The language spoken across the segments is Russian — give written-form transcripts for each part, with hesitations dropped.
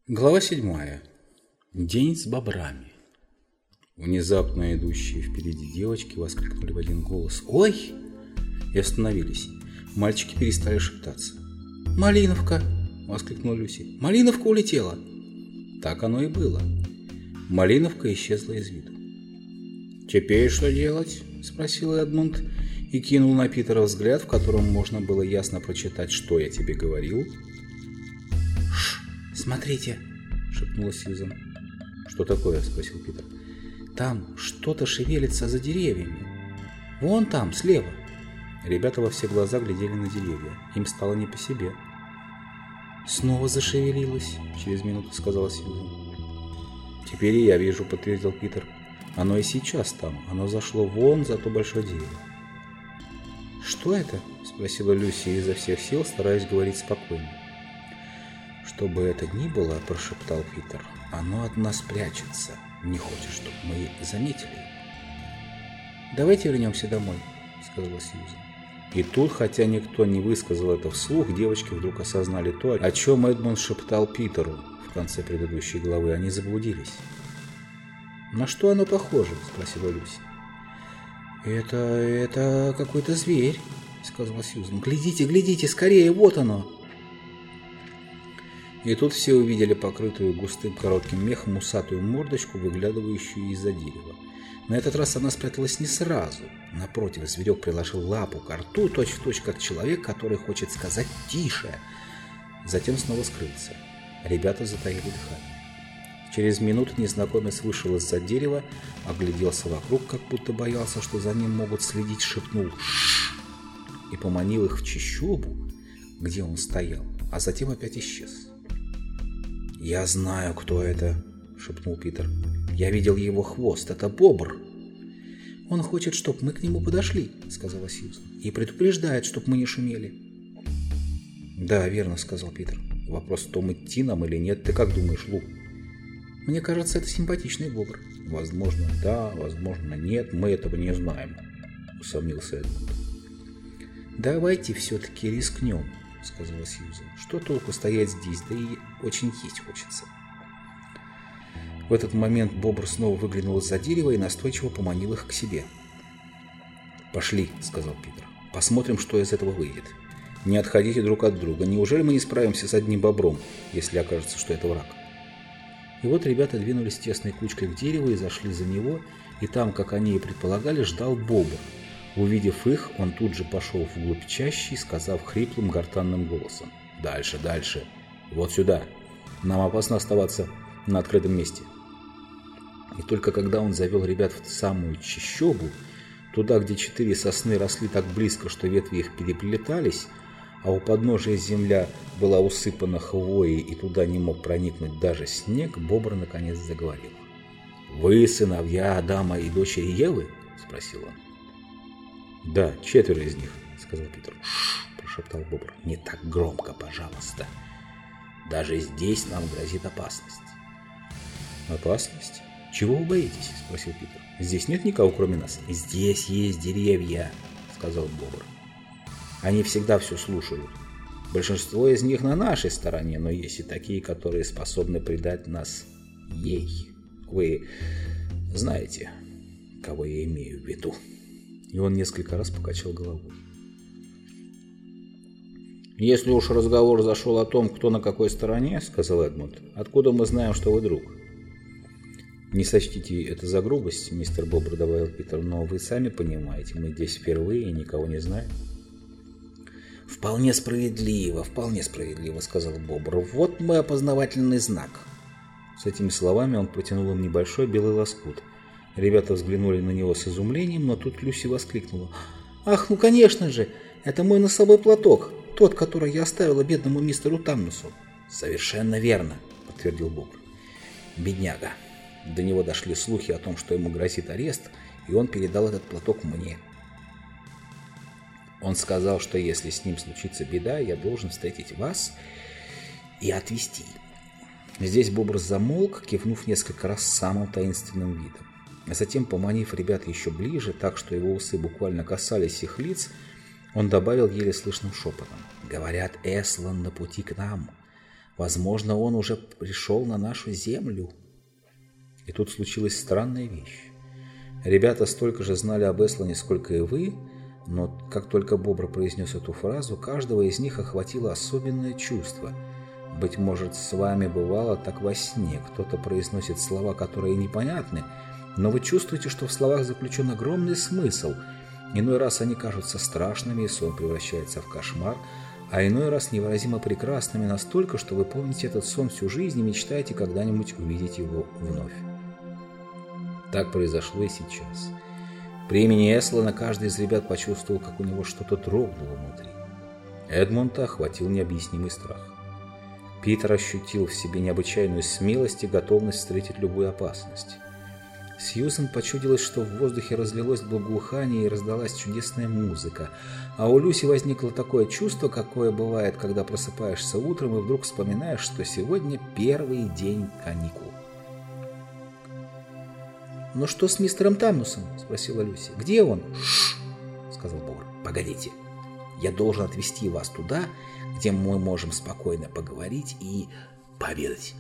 Глава 7. День с бобрами. Внезапно идущие впереди девочки воскликнули в один голос: «Ой!» и остановились. Мальчики перестали шептаться. «Малиновка!» — воскликнула Люси. «Малиновка улетела!» Так оно и было. Малиновка исчезла из виду. «Теперь что делать?» — спросил Эдмунд и кинул на Питера взгляд, в котором можно было ясно прочитать, что я тебе говорил. «Смотрите!» — шепнула Сьюзан. «Что такое?» — спросил Питер. «Там что-то шевелится за деревьями. Вон там, слева». Ребята во все глаза глядели на деревья. Им стало не по себе. «Снова зашевелилось», — через минуту сказала Сьюзан. «Теперь и я вижу», — подтвердил Питер. «Оно и сейчас там. Оно зашло вон за то большое дерево». «Что это?» — спросила Люси изо всех сил, стараясь говорить спокойно. «Что бы это ни было, — прошептал Питер, — оно от нас прячется. Не хочет, чтобы мы заметили». «Давайте вернемся домой», — сказала Сьюзан. И тут, хотя никто не высказал это вслух, девочки вдруг осознали то, о чем Эдмунд шептал Питеру в конце предыдущей главы. Они заблудились. «На что оно похоже?» — спросила Люси. «Это какой-то зверь», — сказала Сьюзан. «Глядите, глядите, скорее, вот оно!» И тут все увидели покрытую густым коротким мехом усатую мордочку, выглядывающую из-за дерева. На этот раз она спряталась не сразу. Напротив, зверек приложил лапу к рту, точь-в-точь как человек, который хочет сказать «тише». Затем снова скрылся. Ребята затаили дыхание. Через минуту незнакомец вышел из-за дерева, огляделся вокруг, как будто боялся, что за ним могут следить, шепнул «шшш» и поманил их в чащобу, где он стоял, а затем опять исчез. «Я знаю, кто это», — шепнул Питер. «Я видел его хвост. Это бобр». «Он хочет, чтобы мы к нему подошли», — сказала Сьюзан, «и предупреждает, чтобы мы не шумели». «Да, верно», — сказал Питер. «Вопрос в том, идти нам или нет. Ты как думаешь, Лу?» «Мне кажется, это симпатичный бобр». «Возможно, да, возможно, нет. Мы этого не знаем», — усомнился Эдмунд. «Давайте все-таки рискнем», — сказала Сьюзан. «Что толку стоять здесь, да и очень есть хочется». В этот момент бобр снова выглянул из-за дерева и настойчиво поманил их к себе. «Пошли», — сказал Питер. «Посмотрим, что из этого выйдет. Не отходите друг от друга. Неужели мы не справимся с одним бобром, если окажется, что это враг?» И вот ребята двинулись тесной кучкой к дереву и зашли за него, и там, как они и предполагали, ждал бобр. Увидев их, он тут же пошел вглубь чащи, сказав хриплым гортанным голосом: «Дальше, дальше. Вот сюда. Нам опасно оставаться на открытом месте». И только когда он завел ребят в самую чащобу, туда, где 4 сосны росли так близко, что ветви их переплетались, а у подножия земля была усыпана хвоей, и туда не мог проникнуть даже снег, бобр наконец заговорил. «Вы сыновья Адама и дочери Евы?» — спросил он. «Да, 4 из них», — сказал Питер. «Шш!» — прошептал бобр. «Не так громко, пожалуйста. Даже здесь нам грозит опасность». «Опасность? Чего вы боитесь?» — спросил Питер. «Здесь нет никого, кроме нас». «Здесь есть деревья», — сказал бобр. «Они всегда все слушают. Большинство из них на нашей стороне, но есть и такие, которые способны предать нас ей. Вы знаете, кого я имею в виду». И он несколько раз покачал головой. «Если уж разговор зашел о том, кто на какой стороне, — сказал Эдмунд, — откуда мы знаем, что вы друг?» «Не сочтите это за грубость, мистер Бобр, — добавил Питер, — но вы сами понимаете, мы здесь впервые и никого не знаем». «Вполне справедливо, — сказал Бобр. — Вот мой опознавательный знак». С этими словами он протянул им небольшой белый лоскут. Ребята взглянули на него с изумлением, но тут Люси воскликнула: «Ах, ну конечно же! Это мой носовой платок, тот, который я оставила бедному мистеру Тамнусу». «Совершенно верно», — подтвердил Бобр. «Бедняга. До него дошли слухи о том, что ему грозит арест, и он передал этот платок мне. Он сказал, что если с ним случится беда, я должен встретить вас и отвезти». Здесь Бобр замолк, кивнув несколько раз самым таинственным видом. А затем, поманив ребят еще ближе, так что его усы буквально касались их лиц, он добавил еле слышным шепотом: «Говорят, Эслан на пути к нам. Возможно, он уже пришел на нашу землю. И тут случилась странная вещь. Ребята столько же знали об Эслане, сколько и вы, но как только Бобр произнес эту фразу, каждого из них охватило особенное чувство. Быть может, с вами бывало так во сне. Кто-то произносит слова, которые непонятны, но вы чувствуете, что в словах заключен огромный смысл. Иной раз они кажутся страшными, и сон превращается в кошмар, а иной раз невыразимо прекрасными настолько, что вы помните этот сон всю жизнь и мечтаете когда-нибудь увидеть его вновь. Так произошло и сейчас. При имени Эслана каждый из ребят почувствовал, как у него что-то дрогнуло внутри. Эдмунда охватил необъяснимый страх. Питер ощутил в себе необычайную смелость и готовность встретить любую опасность. Сьюзен почудилось, что в воздухе разлилось благоухание и раздалась чудесная музыка, а у Люси возникло такое чувство, какое бывает, когда просыпаешься утром и вдруг вспоминаешь, что сегодня первый день каникул. «Ну что с мистером Тамнусом?» – спросила Люси. «Где он?» «Шш!» – сказал Бобр. «Погодите, я должен отвезти вас туда, где мы можем спокойно поговорить и пообедать».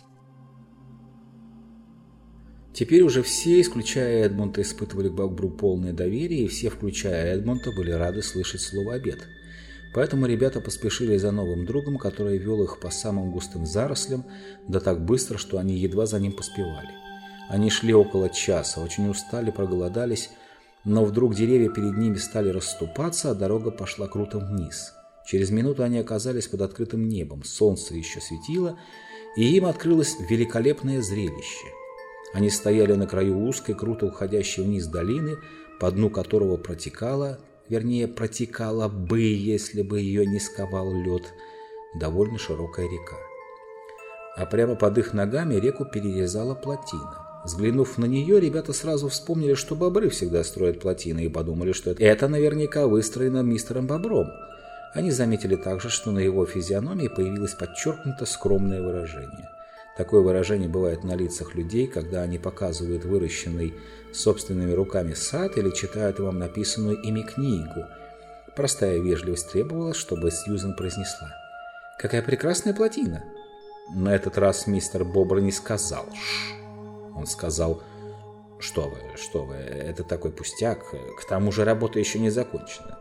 Теперь уже все, исключая Эдмунда, испытывали к Бобру полное доверие, и все, включая Эдмунда, были рады слышать слово «обед». Поэтому ребята поспешили за новым другом, который вел их по самым густым зарослям, да так быстро, что они едва за ним поспевали. Они шли около часа, очень устали, проголодались, но вдруг деревья перед ними стали расступаться, а дорога пошла круто вниз. Через минуту они оказались под открытым небом, солнце еще светило, и им открылось великолепное зрелище. Они стояли на краю узкой, круто уходящей вниз долины, по дну которого протекала бы, если бы ее не сковал лед, довольно широкая река. А прямо под их ногами реку перерезала плотина. Взглянув на нее, ребята сразу вспомнили, что бобры всегда строят плотины, и подумали, что это наверняка выстроено мистером Бобром. Они заметили также, что на его физиономии появилось подчеркнуто скромное выражение. Такое выражение бывает на лицах людей, когда они показывают выращенный собственными руками сад или читают вам написанную ими книгу. Простая вежливость требовала, чтобы Сьюзен произнесла: «Какая прекрасная плотина!» На этот раз мистер Бобр не сказал «Шш». Он сказал: что вы, это такой пустяк, к тому же работа еще не закончена».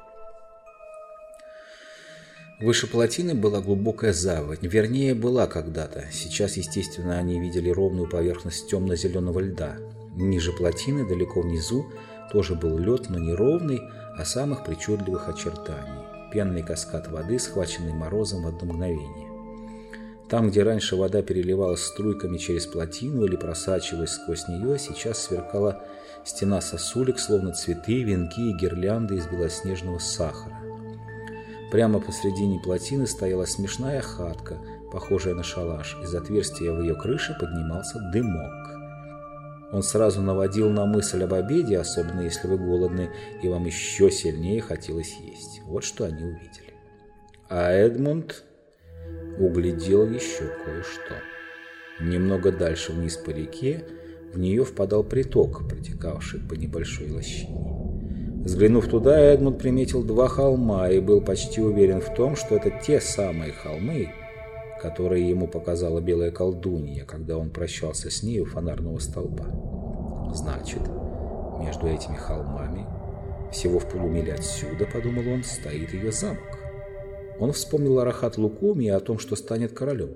Выше плотины была глубокая заводь, вернее, была когда-то. Сейчас, естественно, они видели ровную поверхность темно-зеленого льда. Ниже плотины, далеко внизу, тоже был лед, но не ровный, а самых причудливых очертаний. Пенный каскад воды, схваченный морозом в одно мгновение. Там, где раньше вода переливалась струйками через плотину или просачивалась сквозь нее, сейчас сверкала стена сосулек, словно цветы, венки и гирлянды из белоснежного сахара. Прямо посредине плотины стояла смешная хатка, похожая на шалаш. Из отверстия в ее крыше поднимался дымок. Он сразу наводил на мысль об обеде, особенно если вы голодны и вам еще сильнее хотелось есть. Вот что они увидели. А Эдмунд углядел еще кое-что. Немного дальше вниз по реке в нее впадал приток, протекавший по небольшой лощине. Взглянув туда, Эдмунд приметил два холма и был почти уверен в том, что это те самые холмы, которые ему показала белая колдунья, когда он прощался с ней у фонарного столба. Значит, между этими холмами, всего в полумиле отсюда, подумал он, стоит ее замок. Он вспомнил о Рахат-Лукуме и о том, что станет королем.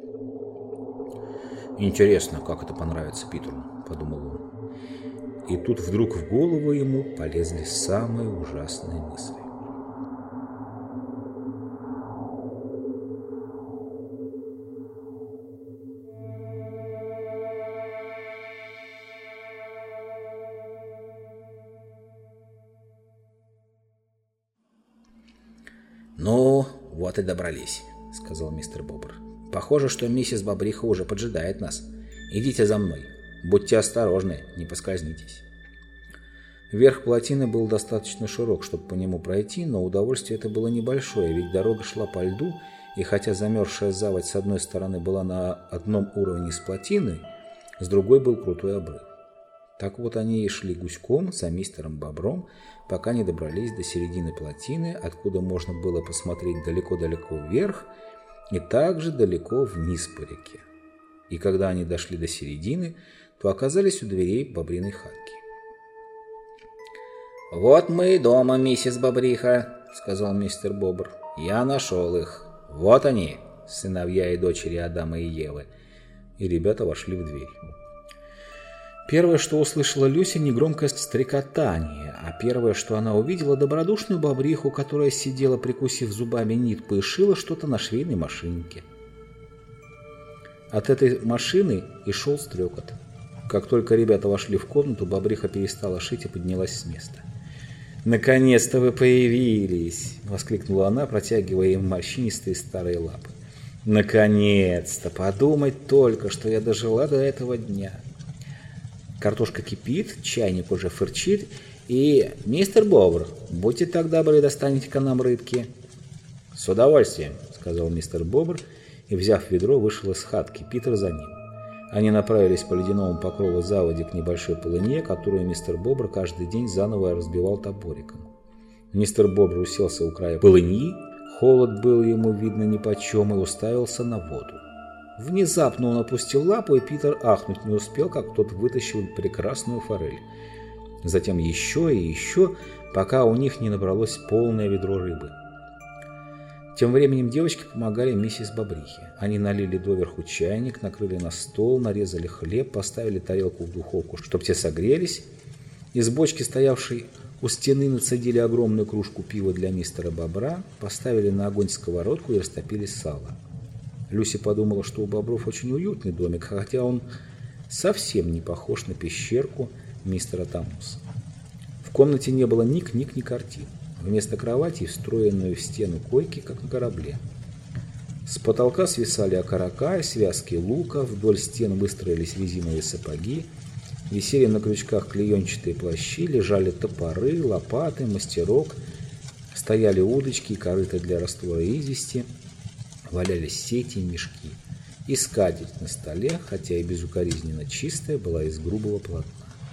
«Интересно, как это понравится Питеру», — подумал он. И тут вдруг в голову ему полезли самые ужасные мысли. «Ну, вот и добрались», — сказал мистер Бобр. «Похоже, что миссис Бобриха уже поджидает нас. Идите за мной. Будьте осторожны, не поскользнитесь». Верх плотины был достаточно широк, чтобы по нему пройти, но удовольствие это было небольшое, ведь дорога шла по льду, и хотя замерзшая заводь с одной стороны была на одном уровне с плотиной, с другой был крутой обрыв. Так вот они и шли гуськом за мистером Бобром, пока не добрались до середины плотины, откуда можно было посмотреть далеко-далеко вверх и также далеко вниз по реке. И когда они дошли до середины, то оказались у дверей бобриной хатки. «Вот мы и дома, миссис Бобриха», — сказал мистер Бобр. «Я нашел их. Вот они, сыновья и дочери Адама и Евы». И ребята вошли в дверь. Первое, что услышала Люся, негромкое стрекотание, а первое, что она увидела, добродушную бобриху, которая сидела, прикусив зубами нитку, и шила что-то на швейной машинке. От этой машины и шел стрекот. Как только ребята вошли в комнату, бобриха перестала шить и поднялась с места. «Наконец-то вы появились!» — воскликнула она, протягивая им морщинистые старые лапы. «Наконец-то! Подумать только, что я дожила до этого дня!» Картошка кипит, чайник уже фырчит, и, мистер Бобр, будьте так добры, достанете-ка нам рыбки. «С удовольствием», — сказал мистер Бобр, и, взяв ведро, вышел из хатки, Питер за ним. Они направились по ледяному покрову заводи к небольшой полынье, которую мистер Бобр каждый день заново разбивал топориком. Мистер Бобр уселся у края полыньи, холод был ему видно нипочем, и уставился на воду. Внезапно он опустил лапу, и Питер ахнуть не успел, как тот вытащил прекрасную форель. Затем еще и еще, пока у них не набралось полное ведро рыбы. Тем временем девочки помогали миссис Бобрихе. Они налили доверху чайник, накрыли на стол, нарезали хлеб, поставили тарелку в духовку, чтобы те согрелись. Из бочки, стоявшей у стены, нацедили огромную кружку пива для мистера Бобра, поставили на огонь сковородку и растопили сало. Люси подумала, что у бобров очень уютный домик, хотя он совсем не похож на пещерку мистера Томаса. В комнате не было ни книг, ни картин. Вместо кровати встроенную в стену койки, как на корабле. С потолка свисали окорока и связки лука, вдоль стен выстроились резиновые сапоги, висели на крючках клеенчатые плащи, лежали топоры, лопаты, мастерок, стояли удочки и корыта для раствора извести, валялись сети и мешки. И скатерть на столе, хотя и безукоризненно чистая, была из грубого полотна.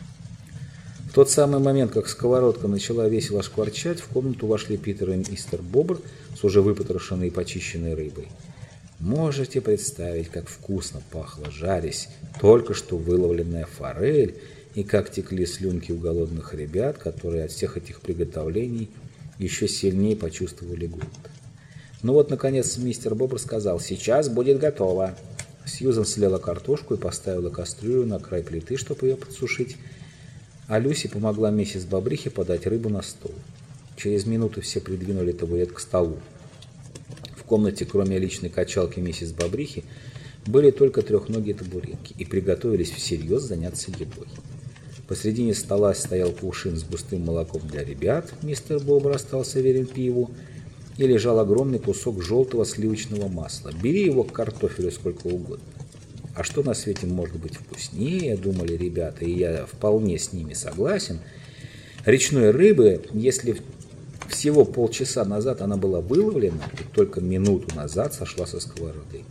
В тот самый момент, как сковородка начала весело шкварчать, в комнату вошли Питер и мистер Бобр с уже выпотрошенной и почищенной рыбой. Можете представить, как вкусно пахло, жарясь только что выловленная форель, и как текли слюнки у голодных ребят, которые от всех этих приготовлений еще сильнее почувствовали голод. Ну вот, наконец, мистер Бобр сказал: «Сейчас будет готово». Сьюзан слила картошку и поставила кастрюлю на край плиты, чтобы ее подсушить, а Люси помогла миссис Бобрихе подать рыбу на стол. Через минуту все придвинули табурет к столу. В комнате, кроме личной качалки миссис Бобрихи, были только трехногие табуретки, и приготовились всерьез заняться едой. Посредине стола стоял кувшин с густым молоком для ребят, мистер Бобр остался верен пиву, и лежал огромный кусок желтого сливочного масла. Бери его к картофелю сколько угодно. А что на свете может быть вкуснее, думали ребята, и я вполне с ними согласен, речной рыбы, если всего полчаса назад она была выловлена и только минуту назад сошла со сковороды.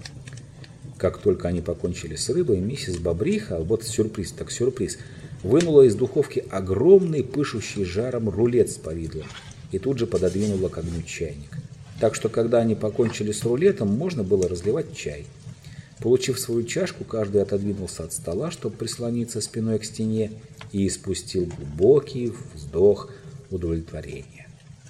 Как только они покончили с рыбой, миссис Бобриха, вот сюрприз так сюрприз, вынула из духовки огромный, пышущий жаром рулет с повидлом и тут же пододвинула к огню чайник. Так что, когда они покончили с рулетом, можно было разливать чай. Получив свою чашку, каждый отодвинулся от стола, чтобы прислониться спиной к стене, и испустил глубокий вздох удовлетворения.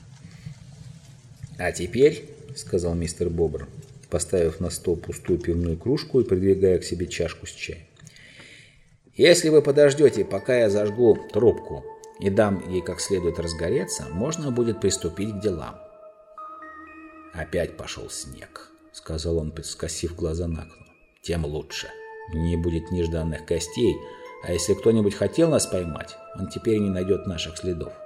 «А теперь, — сказал мистер Бобр, поставив на стол пустую пивную кружку и придвигая к себе чашку с чаем, — если вы подождете, пока я зажгу трубку и дам ей как следует разгореться, можно будет приступить к делам». «Опять пошел снег, — сказал он, скосив глаза на окно. — Тем лучше. Не будет нежданных гостей, а если кто-нибудь хотел нас поймать, он теперь не найдет наших следов.